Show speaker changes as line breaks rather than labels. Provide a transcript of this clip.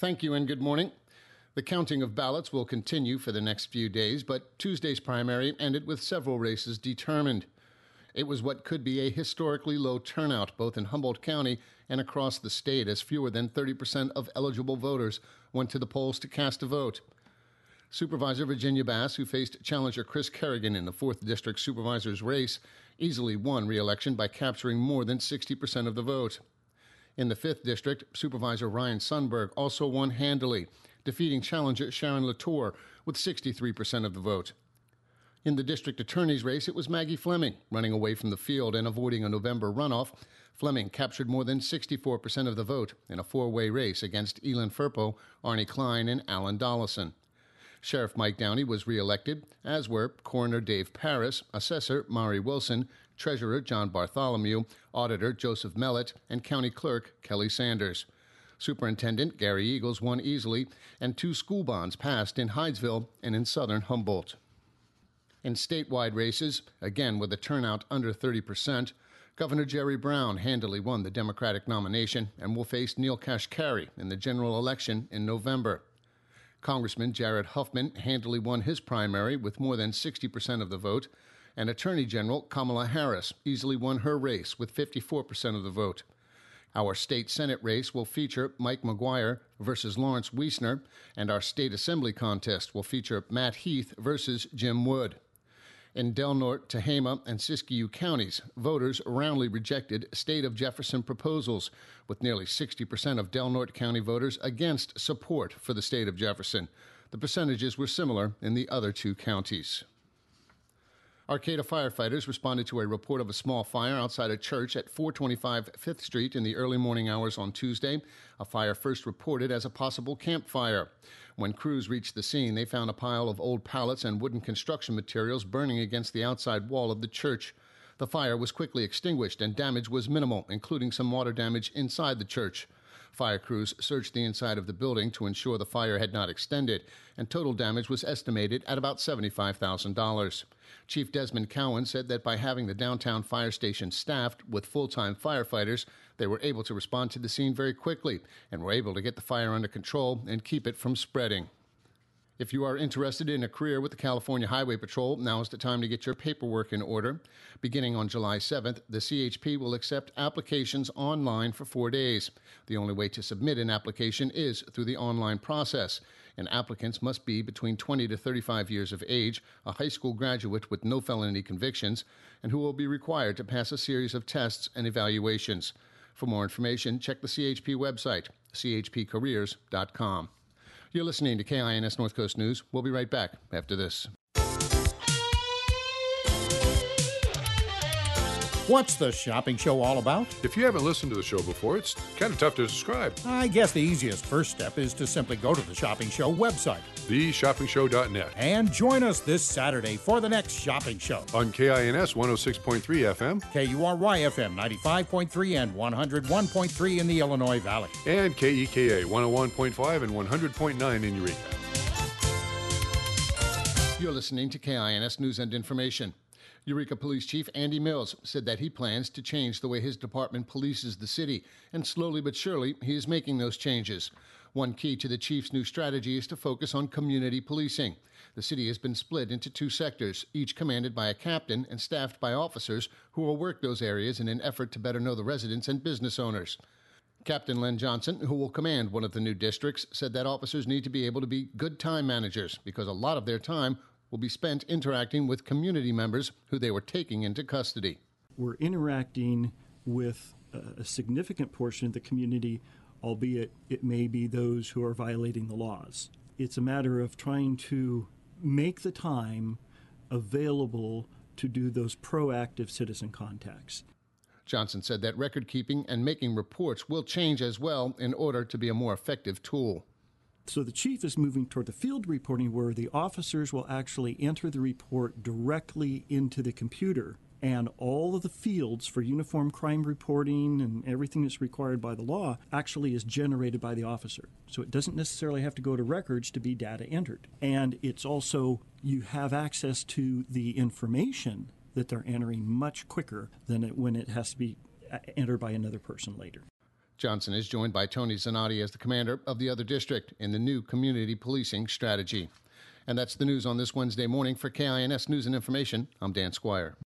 Thank you and good morning. The counting of ballots will continue for the next few days, but Tuesday's primary ended with several races determined. It was what could be a historically low turnout both in Humboldt County and across the state, as fewer than 30% of eligible voters went to the polls to cast a vote. Supervisor Virginia Bass, who faced challenger Chris Kerrigan in the 4th District Supervisor's race, easily won re-election by capturing more than 60% of the vote. In the 5th District, Supervisor Ryan Sundberg also won handily, defeating challenger Sharon Latour with 63% of the vote. In the district attorney's race, it was Maggie Fleming, running away from the field and avoiding a November runoff. Fleming captured more than 64% of the vote in a four-way race against Elin Firpo, Arnie Klein, and Alan Dollison. Sheriff Mike Downey was re-elected, as were Coroner Dave Paris, Assessor Mari Wilson, Treasurer John Bartholomew, Auditor Joseph Mellett, and County Clerk Kelly Sanders. Superintendent Gary Eagles won easily, and 2 school bonds passed in Hydesville and in southern Humboldt. In statewide races, again with a turnout under 30%, Governor Jerry Brown handily won the Democratic nomination and will face Neil Kashkari in the general election in November. Congressman Jared Huffman handily won his primary with more than 60% of the vote, and Attorney General Kamala Harris easily won her race with 54% of the vote. Our state Senate race will feature Mike McGuire versus Lawrence Wiesner, and our state assembly contest will feature Matt Heath versus Jim Wood. In Del Norte, Tehama, and Siskiyou counties, voters roundly rejected State of Jefferson proposals, with nearly 60% of Del Norte County voters against support for the State of Jefferson. The percentages were similar in the other 2 counties. Arcata firefighters responded to a report of a small fire outside a church at 425 5th Street in the early morning hours on Tuesday. A fire first reported as a possible campfire. When crews reached the scene, they found a pile of old pallets and wooden construction materials burning against the outside wall of the church. The fire was quickly extinguished and damage was minimal, including some water damage inside the church. Fire crews searched the inside of the building to ensure the fire had not extended, and total damage was estimated at about $75,000. Chief Desmond Cowan said that by having the downtown fire station staffed with full-time firefighters, they were able to respond to the scene very quickly and were able to get the fire under control and keep it from spreading. If you are interested in a career with the California Highway Patrol, now is the time to get your paperwork in order. Beginning on July 7th, the CHP will accept applications online for 4 days. The only way to submit an application is through the online process, and applicants must be between 20 to 35 years of age, a high school graduate with no felony convictions, and who will be required to pass a series of tests and evaluations. For more information, check the CHP website, chpcareers.com. You're listening to KINS North Coast News. We'll be right back after this.
What's the shopping show all about?
If you haven't listened to the show before, it's kind of tough to describe.
I guess the easiest first step is to simply go to the Shopping Show website,
theshoppingshow.net,
and join us this Saturday for the next shopping show.
On KINS 106.3 FM,
KURY FM 95.3 and 101.3 in the Illinois Valley,
and KEKA 101.5 and 100.9 in Eureka.
You're listening to KINS News and Information. Eureka Police Chief Andy Mills said that he plans to change the way his department polices the city, and slowly but surely he is making those changes. One key to the chief's new strategy is to focus on community policing. The city has been split into 2 sectors, each commanded by a captain and staffed by officers who will work those areas in an effort to better know the residents and business owners. Captain Len Johnson, who will command one of the new districts, said that officers need to be able to be good time managers because a lot of their time will be spent interacting with community members who they were taking into custody.
We're interacting with a significant portion of the community, albeit it may be those who are violating the laws. It's a matter of trying to make the time available to do those proactive citizen contacts.
Johnson said that record keeping and making reports will change as well in order to be a more effective tool.
So the chief is moving toward the field reporting where the officers will actually enter the report directly into the computer, and all of the fields for uniform crime reporting and everything that's required by the law actually is generated by the officer. So it doesn't necessarily have to go to records to be data entered. And it's also, you have access to the information that they're entering much quicker than when it has to be entered by another person later.
Johnson is joined by Tony Zanotti as the commander of the other district in the new community policing strategy. And that's the news on this Wednesday morning. For KINS News and Information, I'm Dan Squire.